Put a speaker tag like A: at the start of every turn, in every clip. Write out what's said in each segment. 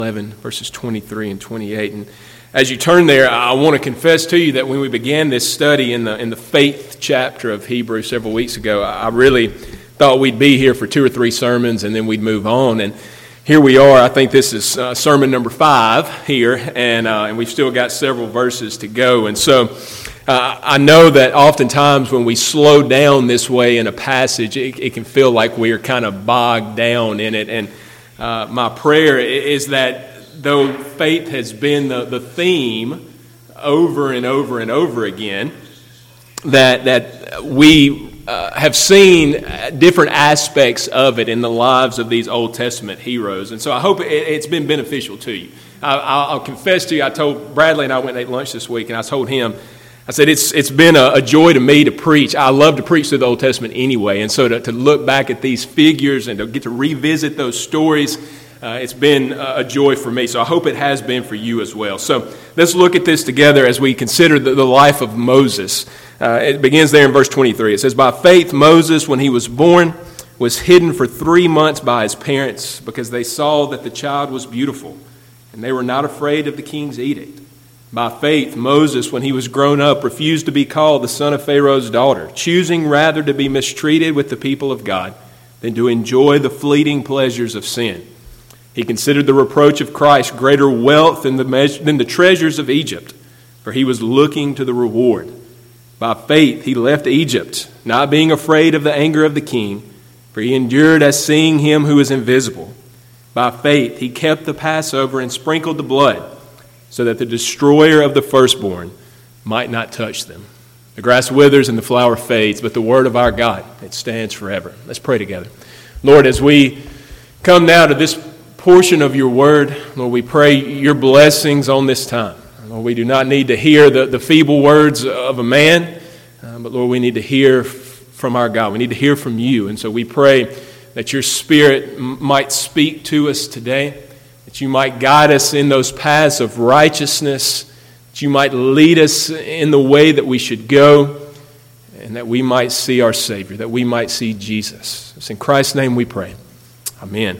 A: 11, verses 23 and 28. And as you turn there, I want to confess to you that when we began this study in the faith chapter of Hebrews several weeks ago, I really thought we'd be here for 2 or 3 sermons and then we'd move on. And here we are. I think this is sermon number 5 here, and we've still got several verses to go. And so I know that oftentimes when we slow down this way in a passage, it can feel like we're kind of bogged down in it. And my prayer is that though faith has been the theme over and over and over again, that we have seen different aspects of it in the lives of these Old Testament heroes. And so I hope it's been beneficial to you. I'll confess to you, I told Bradley and I went and ate lunch this week, and I told him, I said, it's been a joy to me to preach. I love to preach through the Old Testament anyway, and so to look back at these figures and to get to revisit those stories, it's been a joy for me. So I hope it has been for you as well. So let's look at this together as we consider the life of Moses. It begins there in verse 23. It says, "By faith Moses, when he was born, was hidden for 3 months by his parents because they saw that the child was beautiful, and they were not afraid of the king's edict. By faith, Moses, when he was grown up, refused to be called the son of Pharaoh's daughter, choosing rather to be mistreated with the people of God than to enjoy the fleeting pleasures of sin. He considered the reproach of Christ greater wealth than the treasures of Egypt, for he was looking to the reward. By faith, he left Egypt, not being afraid of the anger of the king, for he endured as seeing him who is invisible. By faith, he kept the Passover and sprinkled the blood, so that the destroyer of the firstborn might not touch them. The grass withers and the flower fades, but the word of our God, it stands forever." Let's pray together. Lord, as we come now to this portion of your word, Lord, we pray your blessings on this time. Lord, we do not need to hear the feeble words of a man, but Lord, we need to hear from our God. We need to hear from you. And so we pray that your Spirit might speak to us today, that you might guide us in those paths of righteousness, that you might lead us in the way that we should go, and that we might see our Savior, that we might see Jesus. It's in Christ's name we pray. Amen.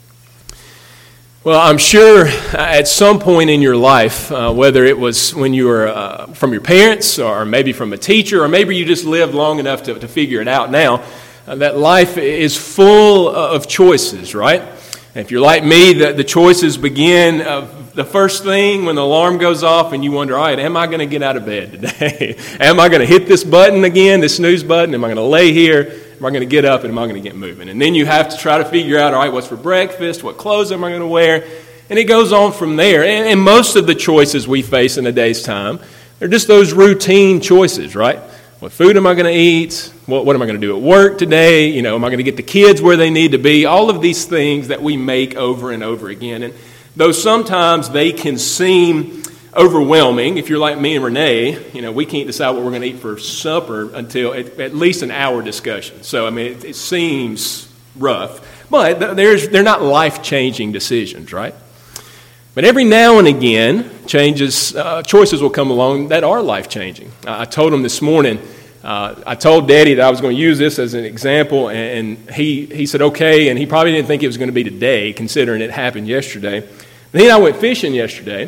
A: Well, I'm sure at some point in your life, whether it was when you were from your parents or maybe from a teacher, or maybe you just lived long enough to figure it out now, that life is full of choices, right? If you're like me, the choices begin the first thing when the alarm goes off and you wonder, all right, am I going to get out of bed today? Am I going to hit this button again, this snooze button? Am I going to lay here? Am I going to get up, and am I going to get moving? And then you have to try to figure out, all right, what's for breakfast? What clothes am I going to wear? And it goes on from there. And most of the choices we face in a day's time, they're just those routine choices, right? What food am I going to eat? What am I going to do at work today? You know, am I going to get the kids where they need to be? All of these things that we make over and over again. And though sometimes they can seem overwhelming, if you're like me and Renee, you know, we can't decide what we're going to eat for supper until at least an hour discussion. So, I mean, it seems rough. But they're not life-changing decisions, right? But every now and again, choices will come along that are life-changing. I told him this morning, I told Daddy that I was going to use this as an example, and he said okay, and he probably didn't think it was going to be today, considering it happened yesterday. But he and I went fishing yesterday,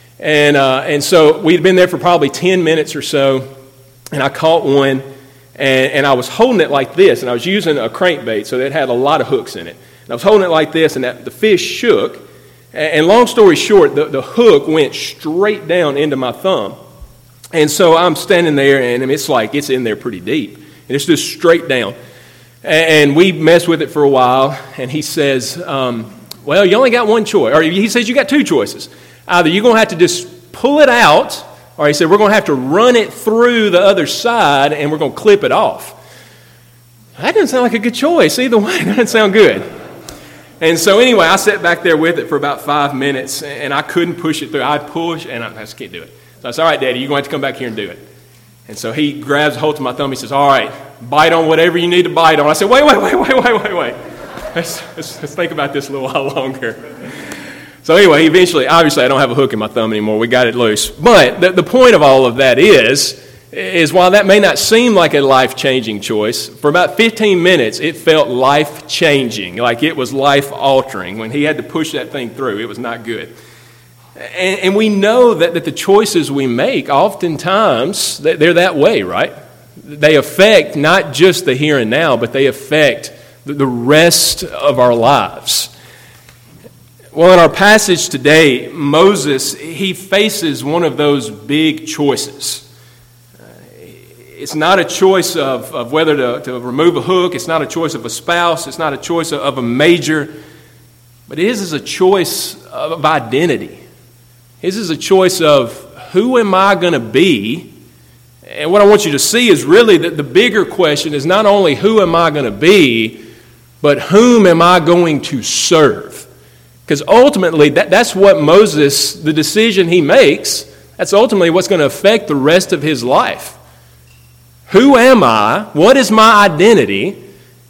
A: and so we'd been there for probably 10 minutes or so, and I caught one, and I was holding it like this, and I was using a crankbait, so it had a lot of hooks in it. And I was holding it like this, and the fish shook. And long story short, the hook went straight down into my thumb. And so I'm standing there, and it's like it's in there pretty deep. And it's just straight down. And we messed with it for a while, and he says, well, you only got one choice. Or he says, you got 2 choices. Either you're going to have to just pull it out, or he said, we're going to have to run it through the other side, and we're going to clip it off. That doesn't sound like a good choice. Either way, it doesn't sound good. And so anyway, I sat back there with it for about 5 minutes, and I couldn't push it through. I'd push, and I just can't do it. So I said, all right, Daddy, you're going to have to come back here and do it. And so he grabs a hold of my thumb. He says, all right, bite on whatever you need to bite on. I said, wait. Let's think about this a little while longer. So anyway, eventually, obviously, I don't have a hook in my thumb anymore. We got it loose. But the point of all of that is is while that may not seem like a life-changing choice, for about 15 minutes it felt life-changing, like it was life-altering. When he had to push that thing through, it was not good. And we know that the choices we make, oftentimes, they're that way, right? They affect not just the here and now, but they affect the rest of our lives. Well, in our passage today, Moses, he faces one of those big choices. It's not a choice of whether to remove a hook. It's not a choice of a spouse. It's not a choice of a major. But it is a choice of identity. His is a choice of who am I going to be? And what I want you to see is really that the bigger question is not only who am I going to be, but whom am I going to serve? Because ultimately, that's what Moses, the decision he makes, that's ultimately what's going to affect the rest of his life. Who am I? What is my identity?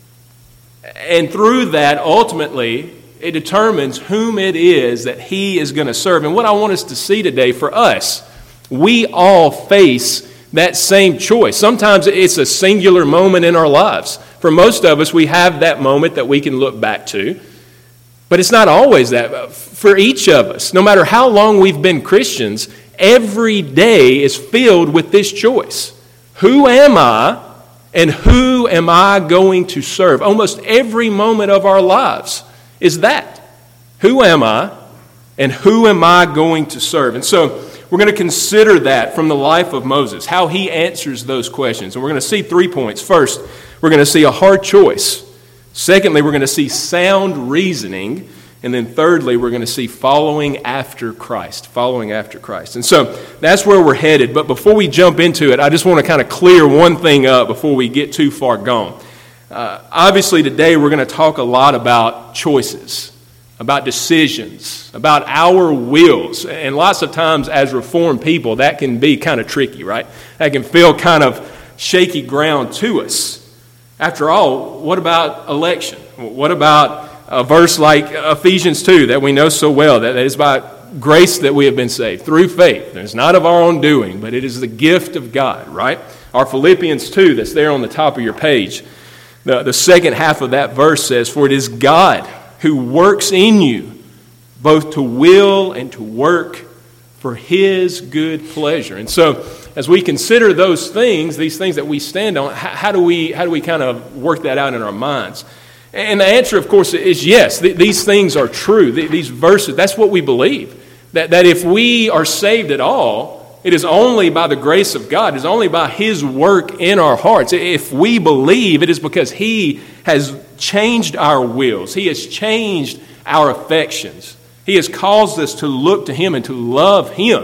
A: And through that, ultimately, it determines whom it is that he is going to serve. And what I want us to see today for us, we all face that same choice. Sometimes it's a singular moment in our lives. For most of us, we have that moment that we can look back to. But it's not always that. For each of us, no matter how long we've been Christians, every day is filled with this choice. Who am I and who am I going to serve? Almost every moment of our lives is that. Who am I and who am I going to serve? And so we're going to consider that from the life of Moses, how he answers those questions. And we're going to see 3 points. First, we're going to see a hard choice. Secondly, we're going to see sound reasoning. And then thirdly, we're going to see following after Christ. Following after Christ. And so that's where we're headed. But before we jump into it, I just want to kind of clear one thing up before we get too far gone. Obviously, today we're going to talk a lot about choices, about decisions, about our wills. And lots of times as Reformed people, that can be kind of tricky, right? That can feel kind of shaky ground to us. After all, what about election? What about a verse like Ephesians 2 that we know so well, that is by grace that we have been saved, through faith. It's not of our own doing, but it is the gift of God, right? Our Philippians 2 that's there on the top of your page. The second half of that verse says, "For it is God who works in you, both to will and to work for His good pleasure." And so, as we consider those things, these things that we stand on, how do we kind of work that out in our minds? And the answer, of course, is yes. These things are true. These verses, that's what we believe. That if we are saved at all, it is only by the grace of God. It is only by His work in our hearts. If we believe, it is because He has changed our wills. He has changed our affections. He has caused us to look to Him and to love Him.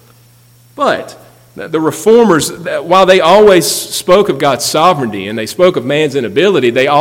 A: But the Reformers, while they always spoke of God's sovereignty and they spoke of man's inability, they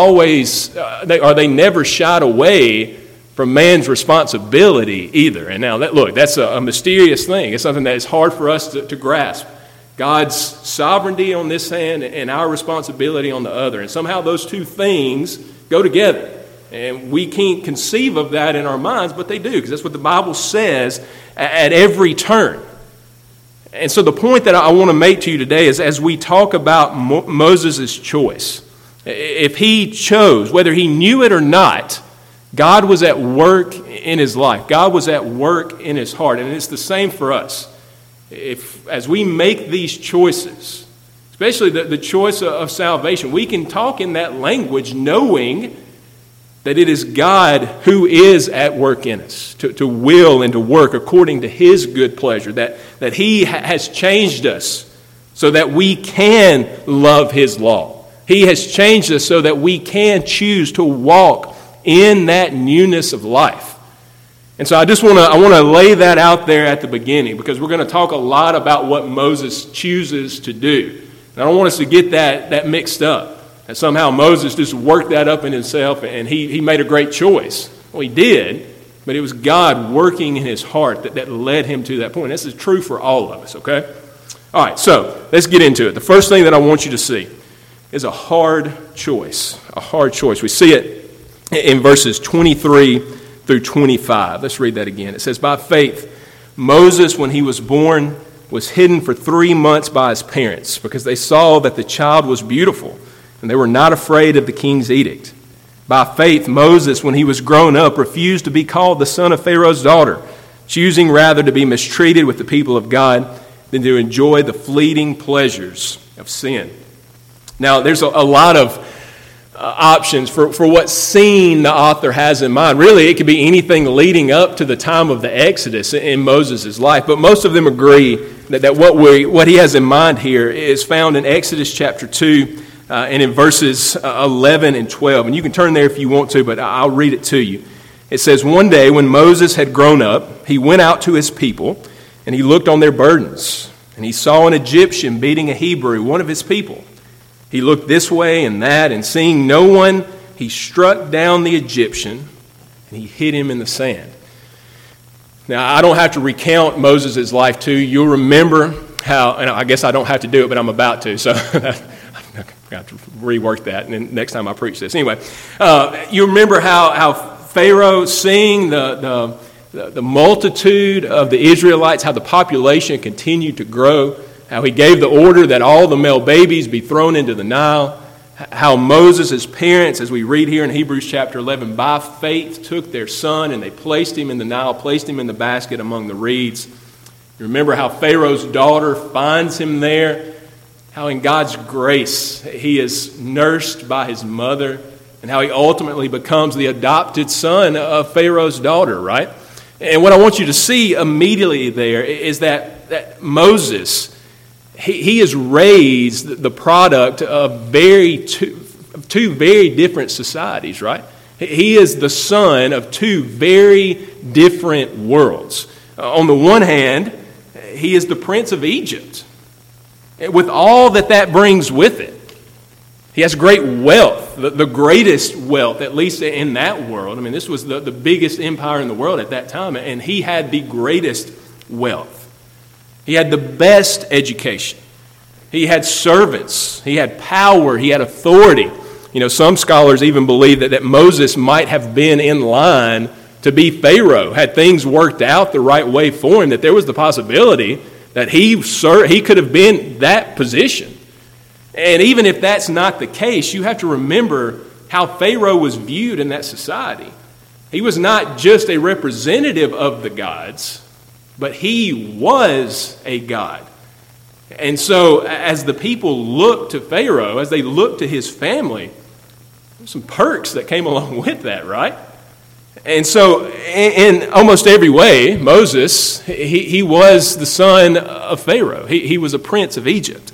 A: never shied away from man's responsibility either. And now, that's a mysterious thing. It's something that is hard for us to grasp. God's sovereignty on this hand and our responsibility on the other. And somehow those two things go together. And we can't conceive of that in our minds, but they do, because that's what the Bible says at every turn. And so the point that I want to make to you today is, as we talk about Moses' choice, if he chose, whether he knew it or not, God was at work in his life. God was at work in his heart. And it's the same for us. As we make these choices, especially the choice of salvation, we can talk in that language knowing that it is God who is at work in us, to will and to work according to His good pleasure, that He has changed us so that we can love His law. He has changed us so that we can choose to walk in that newness of life. And so I want to lay that out there at the beginning, because we're going to talk a lot about what Moses chooses to do. And I don't want us to get that mixed up. And somehow Moses just worked that up in himself and he made a great choice. Well, he did, but it was God working in his heart that led him to that point. This is true for all of us, okay? All right, so let's get into it. The first thing that I want you to see is a hard choice. A hard choice. We see it in verses 23 through 25. Let's read that again. It says, "By faith, Moses, when he was born, was hidden for 3 months by his parents because they saw that the child was beautiful, and they were not afraid of the king's edict. By faith, Moses, when he was grown up, refused to be called the son of Pharaoh's daughter, choosing rather to be mistreated with the people of God than to enjoy the fleeting pleasures of sin. Now, there's a lot of options for what scene the author has in mind. Really, it could be anything leading up to the time of the Exodus in Moses' life, but most of them agree that what he has in mind here is found in Exodus chapter 2 and in verses 11 and 12. And you can turn there if you want to, but I'll read it to you. It says, "One day when Moses had grown up, he went out to his people, and he looked on their burdens, and he saw an Egyptian beating a Hebrew, one of his people. He looked this way and that, and seeing no one, he struck down the Egyptian, and he hid him in the sand." Now, I don't have to recount Moses' life to you. You'll remember how, and I guess I don't have to do it, but I'm about to, so I've got to rework that and then next time I preach this. Anyway, you remember how Pharaoh, seeing the multitude of the Israelites, how the population continued to grow, how he gave the order that all the male babies be thrown into the Nile, how Moses' parents, as we read here in Hebrews chapter 11, by faith took their son and they placed him in the Nile, placed him in the basket among the reeds. You remember how Pharaoh's daughter finds him there, how in God's grace he is nursed by his mother, and how he ultimately becomes the adopted son of Pharaoh's daughter, right? And what I want you to see immediately there is that Moses, he is raised the product of two very different societies, right? He is the son of two very different worlds. On the one hand, he is the prince of Egypt, with all that brings with it. He has great wealth, the greatest wealth, at least in that world. I mean, this was the biggest empire in the world at that time, and he had the greatest wealth. He had the best education. He had servants. He had power. He had authority. You know, some scholars even believe that Moses might have been in line to be Pharaoh, had things worked out the right way for him, that there was the possibility that he could have been that position. And even if that's not the case, you have to remember how Pharaoh was viewed in that society. He was not just a representative of the gods, but he was a god. And so as the people looked to Pharaoh, as they looked to his family, there's some perks that came along with that, right? And so in almost every way, Moses, he was the son of Pharaoh. He was a prince of Egypt.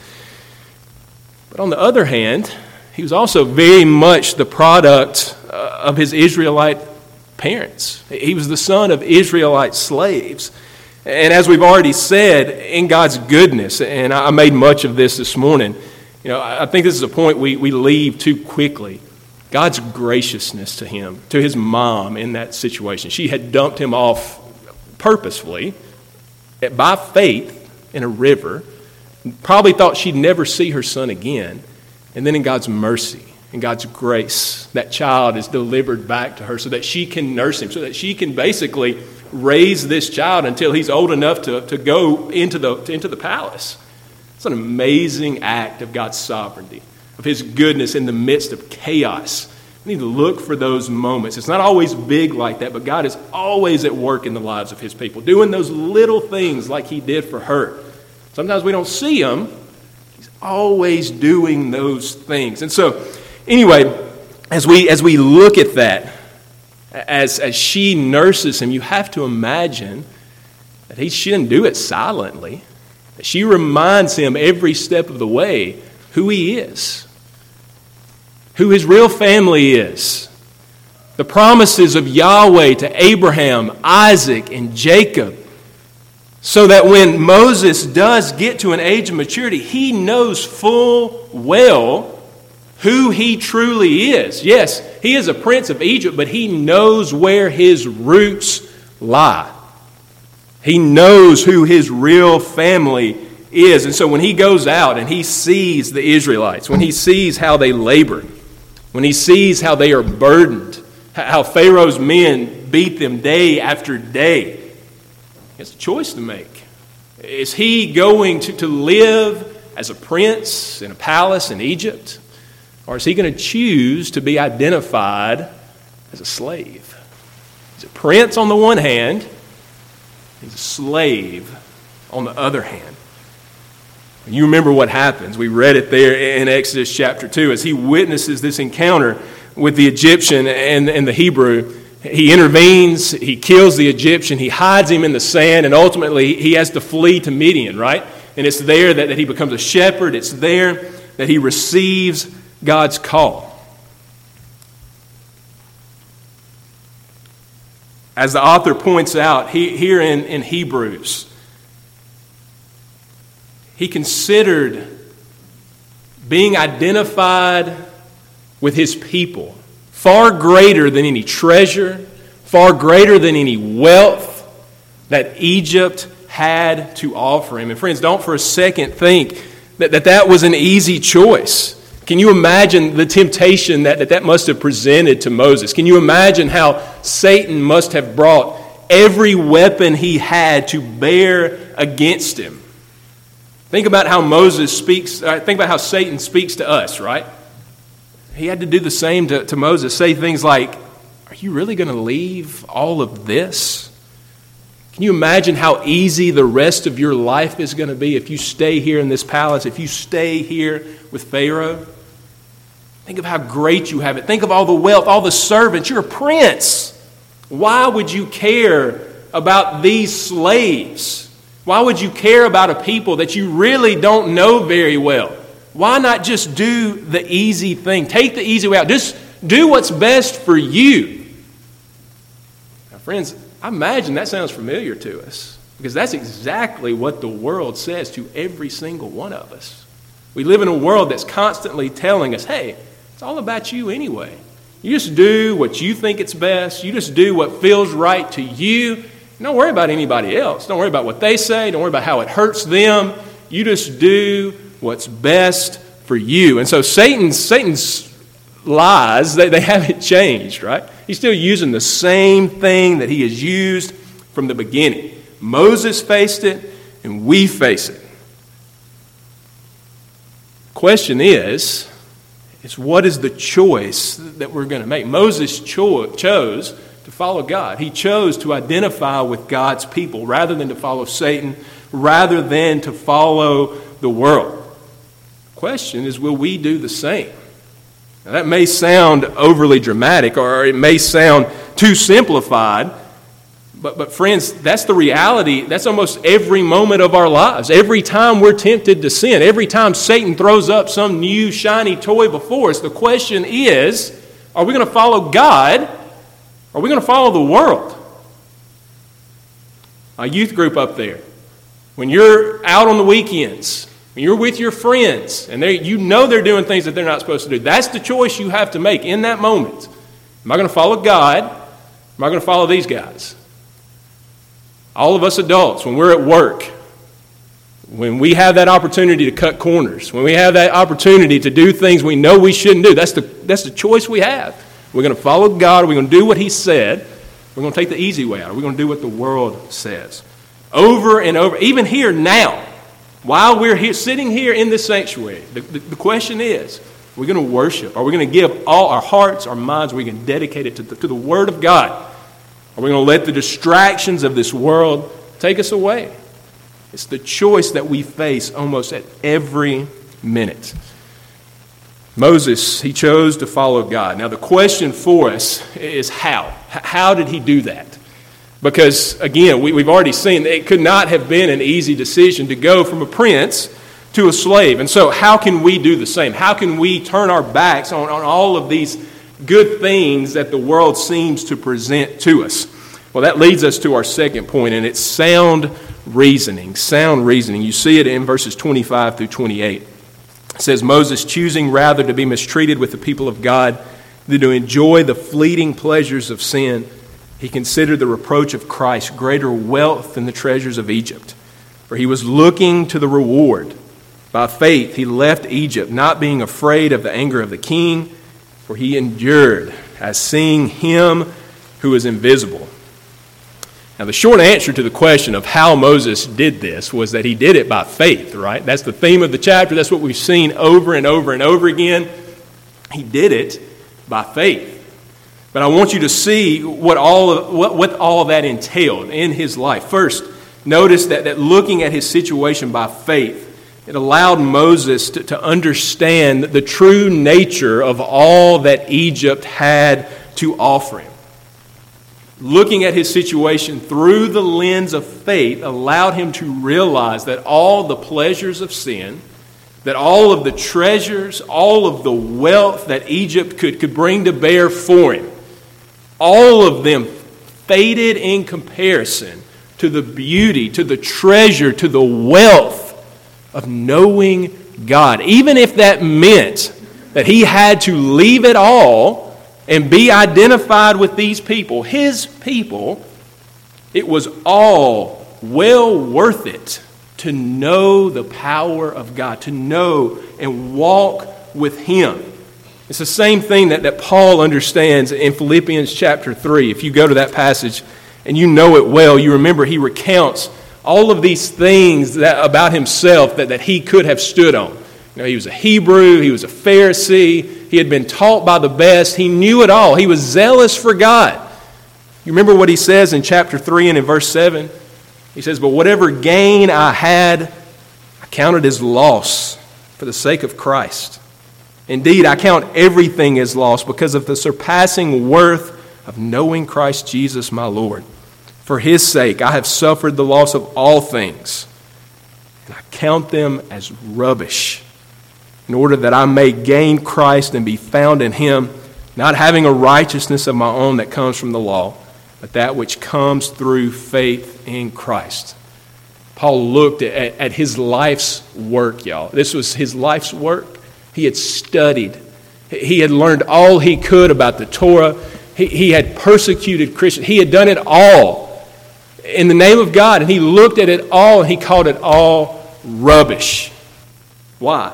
A: But on the other hand, he was also very much the product of his Israelite parents. He was the son of Israelite slaves. And as we've already said, in God's goodness, and I made much of this morning, you know, I think this is a point we leave too quickly. God's graciousness to him, to his mom in that situation. She had dumped him off purposefully, by faith, in a river. Probably thought she'd never see her son again. And then in God's mercy, in God's grace, that child is delivered back to her so that she can nurse him, so that she can basically raise this child until he's old enough to go into the palace. It's an amazing act of God's sovereignty, of his goodness in the midst of chaos. We need to look for those moments. It's not always big like that, but God is always at work in the lives of his people, doing those little things like he did for her. Sometimes we don't see him. He's always doing those things. And so, anyway, as we look at that, as she nurses him, you have to imagine that she didn't do it silently. She reminds him every step of the way who he is, who his real family is, the promises of Yahweh to Abraham, Isaac, and Jacob, so that when Moses does get to an age of maturity, he knows full well who he truly is. Yes, he is a prince of Egypt, but he knows where his roots lie. He knows who his real family is. And so when he goes out and he sees the Israelites, when he sees how they labor, when he sees how they are burdened, how Pharaoh's men beat them day after day, he has a choice to make. Is he going to live as a prince in a palace in Egypt? Or is he going to choose to be identified as a slave? He's a prince on the one hand, he's a slave on the other hand. You remember what happens. We read it there in Exodus chapter 2 as he witnesses this encounter with the Egyptian and the Hebrew. He intervenes, he kills the Egyptian, he hides him in the sand, and ultimately he has to flee to Midian, right? And it's there that he becomes a shepherd. It's there that he receives God's call. As the author points out here in Hebrews, he considered being identified with his people far greater than any treasure, far greater than any wealth that Egypt had to offer him. And friends, don't for a second think that was an easy choice. Can you imagine the temptation that must have presented to Moses? Can you imagine how Satan must have brought every weapon he had to bear against him? Think about how think about how Satan speaks to us, right? He had to do the same to Moses, say things like, "Are you really going to leave all of this? Can you imagine how easy the rest of your life is going to be if you stay here in this palace, if you stay here with Pharaoh? Think of how great you have it. Think of all the wealth, all the servants. You're a prince. Why would you care about these slaves? Why would you care about a people that you really don't know very well? Why not just do the easy thing? Take the easy way out. Just do what's best for you." Now, friends, I imagine that sounds familiar to us because that's exactly what the world says to every single one of us. We live in a world that's constantly telling us, hey, it's all about you anyway. You just do what you think it's best. You just do what feels right to you. Don't worry about anybody else. Don't worry about what they say. Don't worry about how it hurts them. You just do what's best for you. And so Satan's lies, they haven't changed, right? He's still using the same thing that he has used from the beginning. Moses faced it, and we face it. The question is what is the choice that we're going to make? Moses chose to follow God. He chose to identify with God's people rather than to follow Satan, rather than to follow the world. The question is, will we do the same? Now, that may sound overly dramatic, or it may sound too simplified, but friends, that's the reality. That's almost every moment of our lives. Every time we're tempted to sin, every time Satan throws up some new shiny toy before us, the question is, are we going to follow God, or are we going to follow the world? A youth group up there, when you're out on the weekends, when you're with your friends, and you know they're doing things that they're not supposed to do, that's the choice you have to make in that moment. Am I going to follow God? Am I going to follow these guys? All of us adults, when we're at work, when we have that opportunity to cut corners, when we have that opportunity to do things we know we shouldn't do, that's the choice we have. We're going to follow God, or we're going to do what He said. We're going to take the easy way out, or we're going to do what the world says. Over and over, even here now, while we're here, sitting here in this sanctuary, the question is, are we going to worship? Are we going to give all our hearts, our minds, are we going to dedicate it to the Word of God? Are we going to let the distractions of this world take us away? It's the choice that we face almost at every minute. Moses, he chose to follow God. Now the question for us is how? How did he do that? Because, again, we've already seen that it could not have been an easy decision to go from a prince to a slave. And so how can we do the same? How can we turn our backs on all of these good things that the world seems to present to us? Well, that leads us to our second point, and it's sound reasoning. Sound reasoning. You see it in verses 25 through 28. It says, Moses, choosing rather to be mistreated with the people of God than to enjoy the fleeting pleasures of sin, he considered the reproach of Christ greater wealth than the treasures of Egypt. For he was looking to the reward. By faith he left Egypt, not being afraid of the anger of the king, for he endured as seeing him who is invisible. Now, the short answer to the question of how Moses did this was that he did it by faith, right? That's the theme of the chapter. That's what we've seen over and over and over again. He did it by faith. But I want you to see what all of that entailed in his life. First, notice that looking at his situation by faith, it allowed Moses to understand the true nature of all that Egypt had to offer him. Looking at his situation through the lens of faith allowed him to realize that all the pleasures of sin, that all of the treasures, all of the wealth that Egypt could bring to bear for him, all of them faded in comparison to the beauty, to the treasure, to the wealth of knowing God. Even if that meant that he had to leave it all and be identified with these people, his people, it was all well worth it to know the power of God, to know and walk with him. It's the same thing that Paul understands in Philippians chapter 3. If you go to that passage and you know it well, you remember he recounts all of these things about himself that he could have stood on. You know, he was a Hebrew, he was a Pharisee, he had been taught by the best, he knew it all, he was zealous for God. You remember what he says in chapter 3 and in verse 7? He says, "But whatever gain I had, I counted as loss for the sake of Christ. Indeed, I count everything as loss because of the surpassing worth of knowing Christ Jesus my Lord. For his sake, I have suffered the loss of all things, and I count them as rubbish, in order that I may gain Christ and be found in him, not having a righteousness of my own that comes from the law, but that which comes through faith in Christ." Paul looked at his life's work, y'all. This was his life's work. He had studied. He had learned all he could about the Torah. He had persecuted Christians. He had done it all in the name of God. And he looked at it all and he called it all rubbish. Why?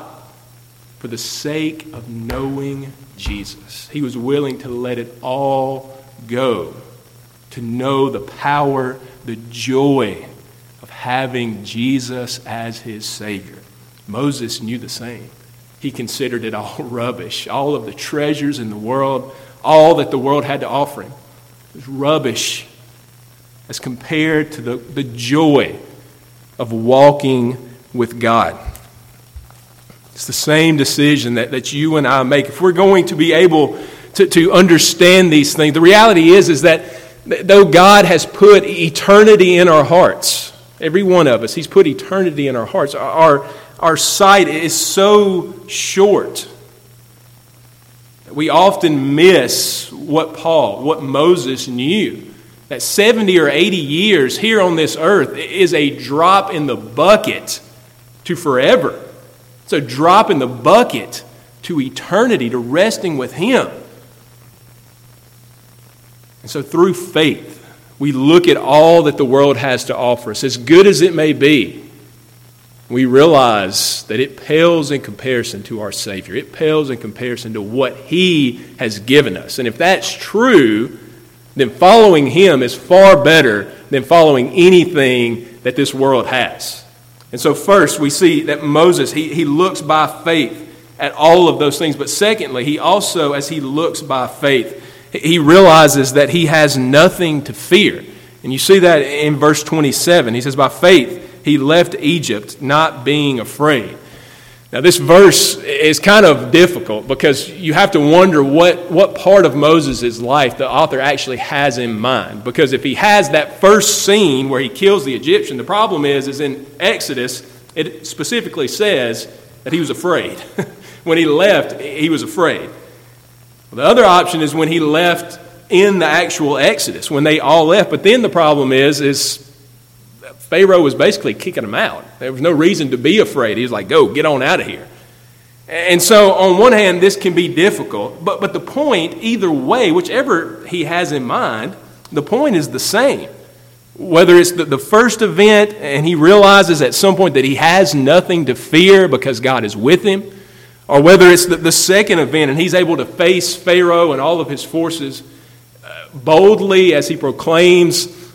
A: For the sake of knowing Jesus. He was willing to let it all go to know the power, the joy of having Jesus as his Savior. Moses knew the same. He considered it all rubbish. All of the treasures in the world, all that the world had to offer him, was rubbish as compared to the joy of walking with God. It's the same decision that you and I make. If we're going to be able to understand these things, the reality is that though God has put eternity in our hearts, every one of us, he's put eternity in our hearts, our sight is so short that we often miss what Moses knew. That 70 or 80 years here on this earth is a drop in the bucket to forever. It's a drop in the bucket to eternity, to resting with him. And so through faith, we look at all that the world has to offer us, as good as it may be. We realize that it pales in comparison to our Savior. It pales in comparison to what he has given us. And if that's true, then following him is far better than following anything that this world has. And so first, we see that Moses, he looks by faith at all of those things. But secondly, he also, as he looks by faith, he realizes that he has nothing to fear. And you see that in verse 27. He says, by faith, he left Egypt not being afraid. Now this verse is kind of difficult because you have to wonder what part of Moses' life the author actually has in mind. Because if he has that first scene where he kills the Egyptian, the problem is in Exodus, it specifically says that he was afraid. When he left, he was afraid. The other option is when he left in the actual Exodus, when they all left. But then the problem is Pharaoh was basically kicking him out. There was no reason to be afraid. He was like, go, get on out of here. And so on one hand, this can be difficult. But the point, either way, whichever he has in mind, the point is the same. Whether it's the first event and he realizes at some point that he has nothing to fear because God is with him, or whether it's the second event and he's able to face Pharaoh and all of his forces boldly as he proclaims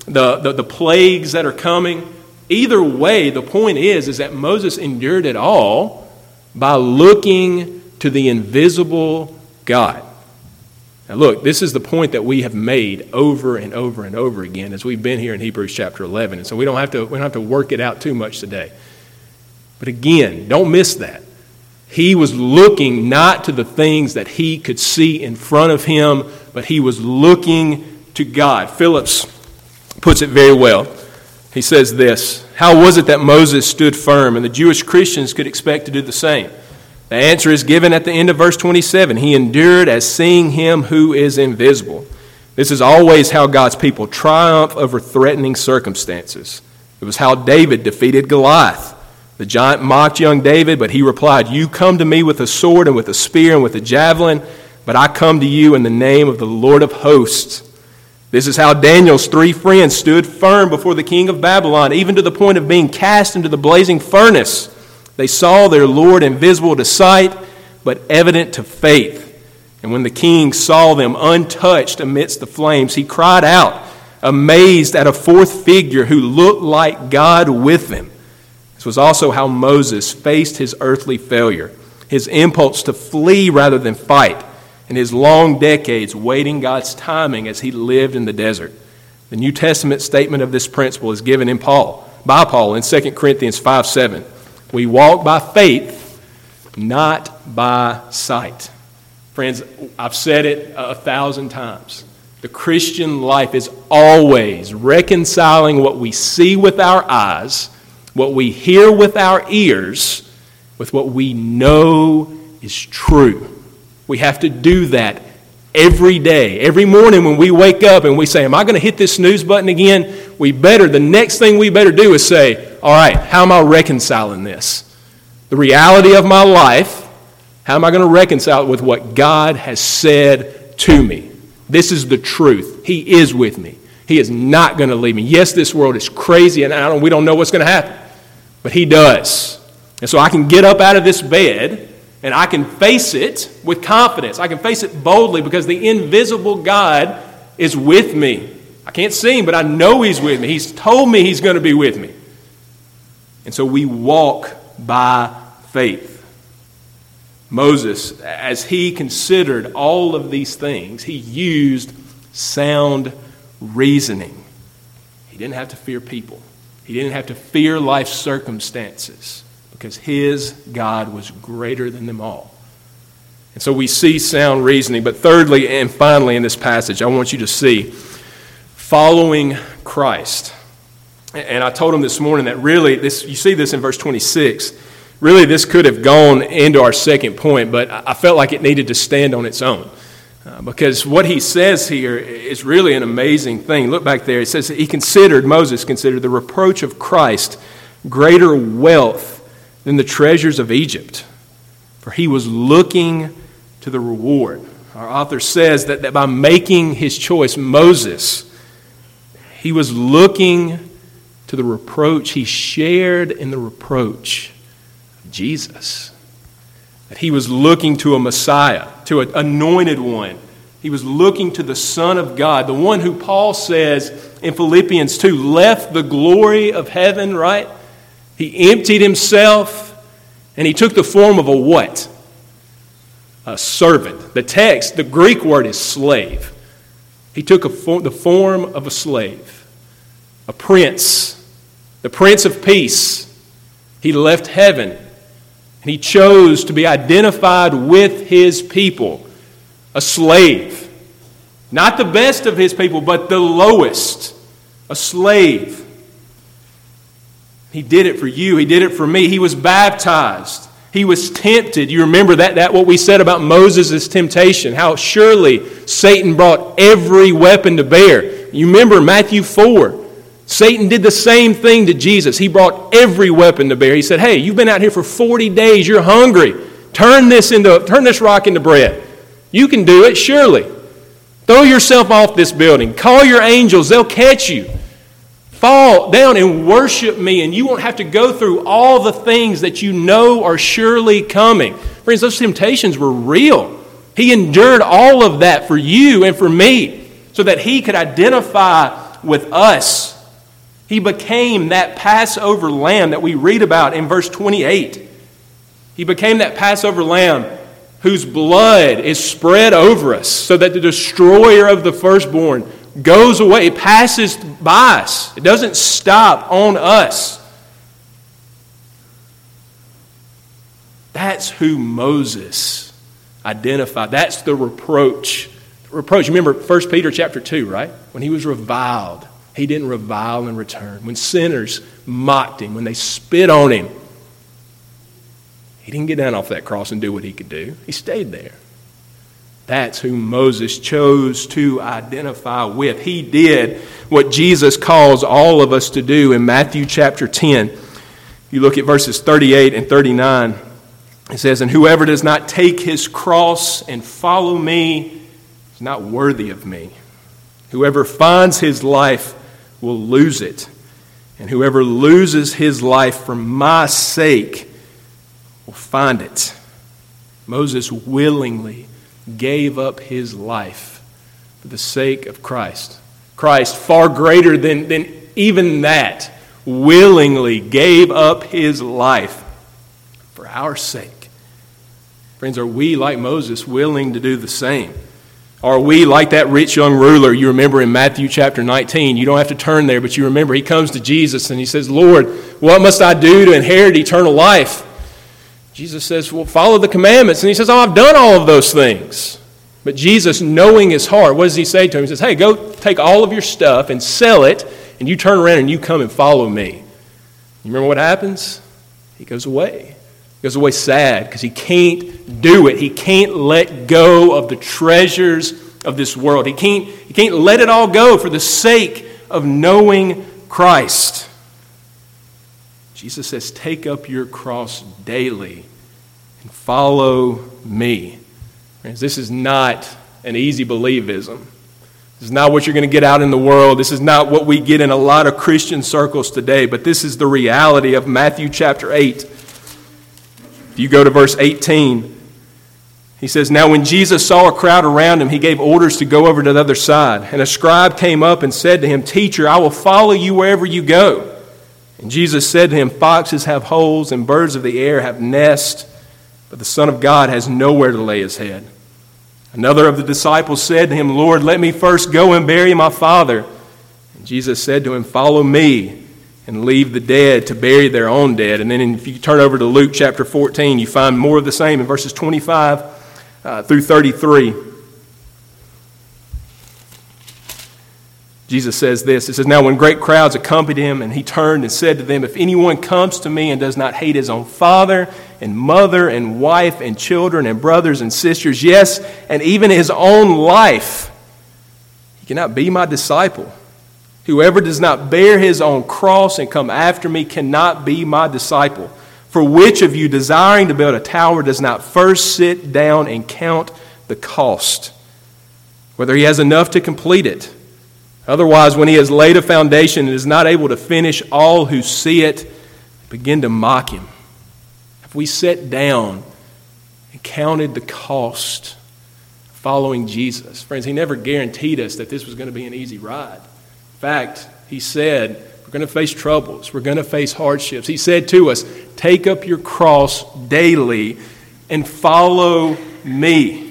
A: the plagues that are coming. Either way, the point is that Moses endured it all by looking to the invisible God. Now look, this is the point that we have made over and over and over again as we've been here in Hebrews chapter 11. And so we don't have to work it out too much today. But again, don't miss that. He was looking not to the things that he could see in front of him, but he was looking to God. Phillips puts it very well. He says this: how was it that Moses stood firm and the Jewish Christians could expect to do the same? The answer is given at the end of verse 27. He endured as seeing him who is invisible. This is always how God's people triumph over threatening circumstances. It was how David defeated Goliath. The giant mocked young David, but he replied, "You come to me with a sword and with a spear and with a javelin, but I come to you in the name of the Lord of hosts." This is how Daniel's 3 friends stood firm before the king of Babylon, even to the point of being cast into the blazing furnace. They saw their Lord invisible to sight, but evident to faith. And when the king saw them untouched amidst the flames, he cried out, amazed at a fourth figure who looked like God with them. This was also how Moses faced his earthly failure, his impulse to flee rather than fight, and his long decades waiting God's timing as he lived in the desert. The New Testament statement of this principle is given by Paul in 2 Corinthians 5:7. We walk by faith, not by sight. Friends, I've said it 1,000 times. The Christian life is always reconciling what we see with our eyes, what we hear with our ears, with what we know is true. We have to do that every day. Every morning when we wake up and we say, am I going to hit this snooze button again? The next thing we better do is say, all right, how am I reconciling this? The reality of my life, how am I going to reconcile it with what God has said to me? This is the truth. He is with me. He is not going to leave me. Yes, this world is crazy and we don't know what's going to happen, but He does. And so I can get up out of this bed and I can face it with confidence. I can face it boldly because the invisible God is with me. I can't see Him, but I know He's with me. He's told me He's going to be with me. And so we walk by faith. Moses, as he considered all of these things, he used sound reasoning. He didn't have to fear people. He didn't have to fear life circumstances because his God was greater than them all. And so we see sound reasoning. But thirdly and finally in this passage, I want you to see following Christ. And I told him this morning that really, you see this in verse 26, really this could have gone into our second point, but I felt like it needed to stand on its own. Because what he says here is really an amazing thing. Look back there. It says that Moses considered the reproach of Christ greater wealth than the treasures of Egypt, for he was looking to the reward. Our author says that by making his choice, Moses, he was looking to the reproach. He shared in the reproach of Jesus. That he was looking to a Messiah, to an anointed one. He was looking to the Son of God, the one who Paul says in Philippians 2 left the glory of heaven, right? He emptied himself and he took the form of a what? A servant. The Greek word is slave. He took the form of a slave, a prince, the Prince of Peace. He left heaven and he chose to be identified with his people, a slave. Not the best of his people, but the lowest, a slave. He did it for you. He did it for me. He was baptized. He was tempted. You remember that what we said about Moses' temptation, how surely Satan brought every weapon to bear. You remember Matthew 4. Satan did the same thing to Jesus. He brought every weapon to bear. He said, hey, you've been out here for 40 days. You're hungry. Turn this rock into bread. You can do it, surely. Throw yourself off this building. Call your angels. They'll catch you. Fall down and worship me, and you won't have to go through all the things that you know are surely coming. Friends, those temptations were real. He endured all of that for you and for me so that he could identify with us. He became that Passover lamb that we read about in verse 28. He became that Passover lamb whose blood is spread over us so that the destroyer of the firstborn goes away. It passes by us. It doesn't stop on us. That's who Moses identified. That's the reproach. Reproach. Remember 1 Peter chapter 2, right? When he was reviled, he didn't revile in return. When sinners mocked him, when they spit on him, he didn't get down off that cross and do what he could do. He stayed there. That's who Moses chose to identify with. He did what Jesus calls all of us to do in Matthew chapter 10. You look at verses 38 and 39. It says, "And whoever does not take his cross and follow me is not worthy of me. Whoever finds his life will lose it. And whoever loses his life for my sake will find it." Moses willingly gave up his life for the sake of Christ. Christ, far greater than even that, willingly gave up his life for our sake. Friends, are we, like Moses, willing to do the same? Are we like that rich young ruler you remember in Matthew chapter 19? You don't have to turn there, but you remember he comes to Jesus and he says, "Lord, what must I do to inherit eternal life?" Jesus says, "Well, follow the commandments." And he says, "Oh, I've done all of those things." But Jesus, knowing his heart, what does he say to him? He says, "Hey, go take all of your stuff and sell it, and you turn around and you come and follow me." You remember what happens? He goes away. He goes away sad because he can't do it. He can't let go of the treasures of this world. He can't let it all go for the sake of knowing Christ. Jesus says, "Take up your cross daily and follow me." Friends, this is not an easy believism. This is not what you're going to get out in the world. This is not what we get in a lot of Christian circles today, but this is the reality of Matthew chapter 8. If you go to verse 18, he says, "Now when Jesus saw a crowd around him, he gave orders to go over to the other side. And a scribe came up and said to him, 'Teacher, I will follow you wherever you go.' And Jesus said to him, 'Foxes have holes and birds of the air have nests, but the Son of God has nowhere to lay his head.' Another of the disciples said to him, 'Lord, let me first go and bury my father.' And Jesus said to him, 'Follow me and leave the dead to bury their own dead.'" And then if you turn over to Luke chapter 14, you find more of the same in verses 25 through 33. Jesus says this. It says, "Now when great crowds accompanied him, and he turned and said to them, 'If anyone comes to me and does not hate his own father and mother and wife and children and brothers and sisters, yes, and even his own life, he cannot be my disciple. Whoever does not bear his own cross and come after me cannot be my disciple. For which of you, desiring to build a tower, does not first sit down and count the cost, whether he has enough to complete it? Otherwise, when he has laid a foundation and is not able to finish, all who see it begin to mock him." Have we sat down and counted the cost of following Jesus? Friends, he never guaranteed us that this was going to be an easy ride. In fact, he said, we're going to face troubles. We're going to face hardships. He said to us, "Take up your cross daily and follow me."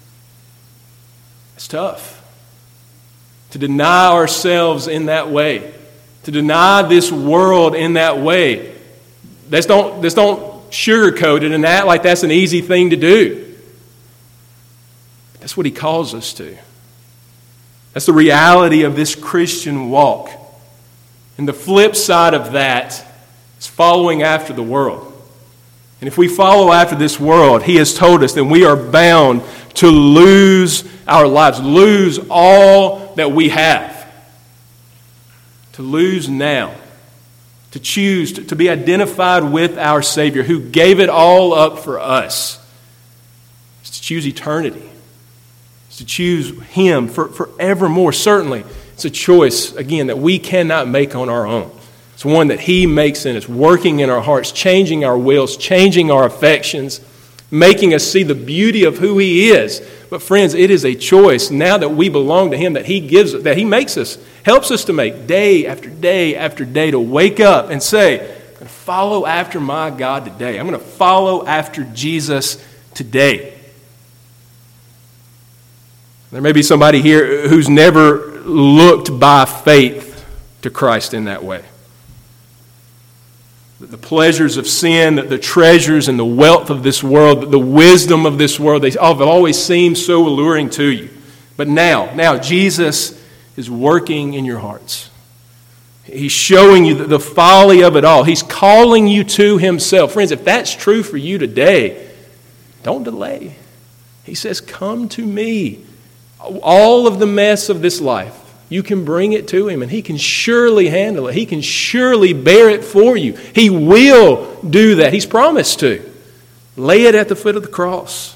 A: It's tough to deny ourselves in that way, to deny this world in that way. Let's don't sugarcoat it and act like that's an easy thing to do. That's what he calls us to. That's the reality of this Christian walk. And the flip side of that is following after the world. And if we follow after this world, he has told us that we are bound to lose our lives, lose all that we have. To lose now. To choose to be identified with our Savior who gave it all up for us. It's to choose eternity. To choose him forevermore. Certainly, it's a choice, again, that we cannot make on our own. It's one that he makes in us, working in our hearts, changing our wills, changing our affections, making us see the beauty of who he is But friends, it is a choice now that we belong to Him that He makes us, helps us to make day after day after day, to wake up and say, I'm going to follow after my God today. I'm going to follow after Jesus today. There may be somebody here who's never looked by faith to Christ in that way. The pleasures of sin, the treasures and the wealth of this world, the wisdom of this world, they have always seemed so alluring to you. But now Jesus is working in your hearts. He's showing you the folly of it all. He's calling you to Himself. Friends, if that's true for you today, don't delay. He says, come to me. All of the mess of this life, you can bring it to Him, and He can surely handle it. He can surely bear it for you. He will do that. He's promised to. Lay it at the foot of the cross.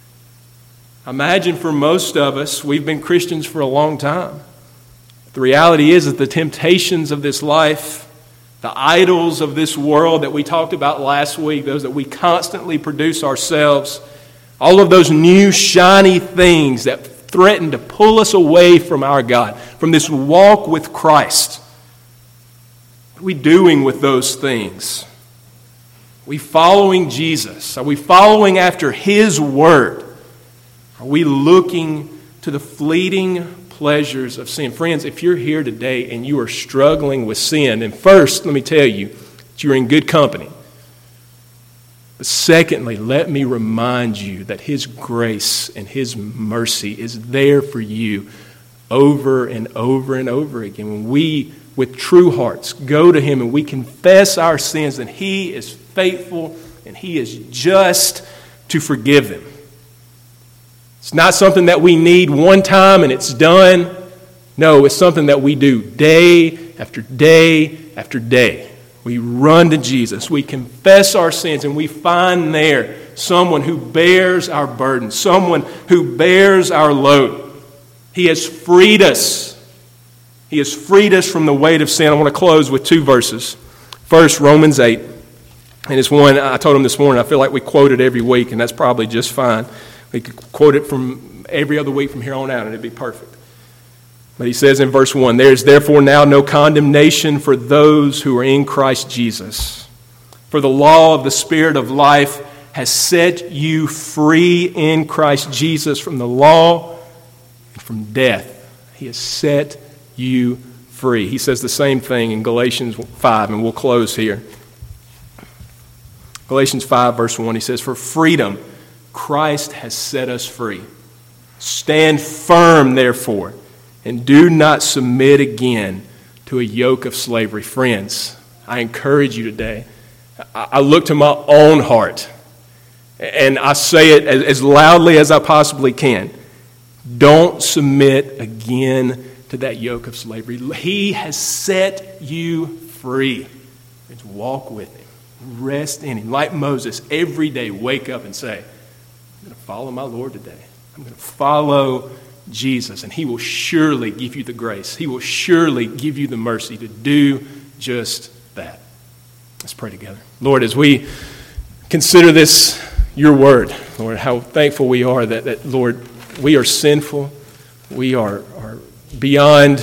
A: Imagine for most of us, we've been Christians for a long time. The reality is that the temptations of this life, the idols of this world that we talked about last week, those that we constantly produce ourselves, all of those new shiny things that threaten to pull us away from our God, from this walk with Christ. What are we doing with those things? Are we following Jesus? Are we following after His Word? Are we looking to the fleeting pleasures of sin? Friends, if you're here today and you are struggling with sin, then first, let me tell you that you're in good company. But secondly, let me remind you that His grace and His mercy is there for you over and over and over again. When we, with true hearts, go to Him and we confess our sins, then He is faithful and He is just to forgive them. It's not something that we need one time and it's done. No, it's something that we do day after day after day. We run to Jesus, we confess our sins, and we find there someone who bears our burden, someone who bears our load. He has freed us. He has freed us from the weight of sin. I want to close with two verses. First, Romans 8. And it's one, I told him this morning, I feel like we quote it every week, and that's probably just fine. We could quote it from every other week from here on out, and it'd be perfect. But he says in verse 1, there is therefore now no condemnation for those who are in Christ Jesus. For the law of the Spirit of life has set you free in Christ Jesus from the law and from death. He has set you free. He says the same thing in Galatians 5, and we'll close here. Galatians 5, verse 1, he says, for freedom Christ has set us free. Stand firm, therefore, and do not submit again to a yoke of slavery. Friends, I encourage you today. I look to my own heart, and I say it as loudly as I possibly can. Don't submit again to that yoke of slavery. He has set you free. It's walk with Him. Rest in Him. Like Moses, every day wake up and say, I'm going to follow my Lord today. I'm going to follow Jesus, and He will surely give you the grace. He will surely give you the mercy to do just that. Let's pray together. Lord, as we consider this, your word, Lord, how thankful we are that Lord, we are sinful. We are beyond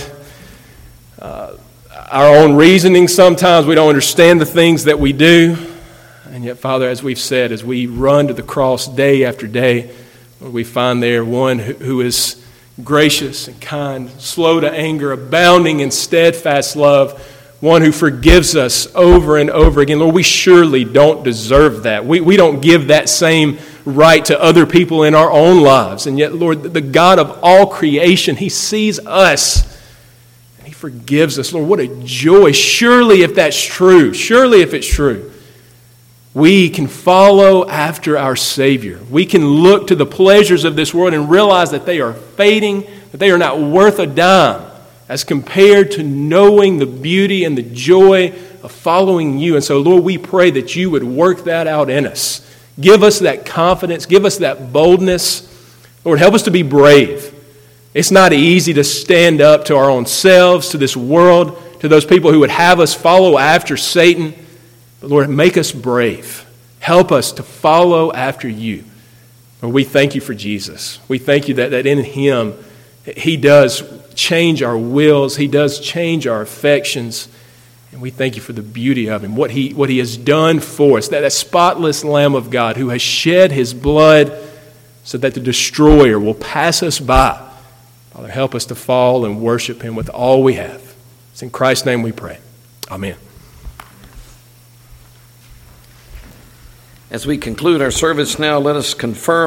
A: our own reasoning sometimes. We don't understand the things that we do. And yet, Father, as we've said, as we run to the cross day after day, Lord, we find there one who is gracious and kind, slow to anger, abounding in steadfast love, one who forgives us over and over again. Lord, we surely don't deserve that. We don't give that same right to other people in our own lives. And yet, Lord, the God of all creation, He sees us and He forgives us. Lord, what a joy. Surely if that's true, surely if it's true, we can follow after our Savior. We can look to the pleasures of this world and realize that they are fading, that they are not worth a dime as compared to knowing the beauty and the joy of following you. And so, Lord, we pray that you would work that out in us. Give us that confidence. Give us that boldness. Lord, help us to be brave. It's not easy to stand up to our own selves, to this world, to those people who would have us follow after Satan. But Lord, make us brave. Help us to follow after you. Lord, we thank you for Jesus. We thank you that in Him, He does change our wills. He does change our affections. And we thank you for the beauty of Him, what He has done for us, that spotless Lamb of God who has shed His blood so that the destroyer will pass us by. Father, help us to fall and worship Him with all we have. It's in Christ's name we pray. Amen.
B: As we conclude our service now, let us confirm